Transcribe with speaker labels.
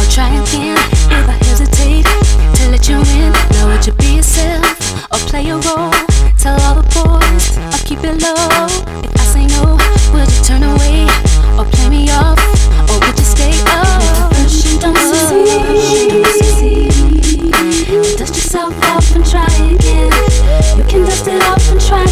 Speaker 1: try again. If I hesitate to let you in, now would you be yourself or play a role?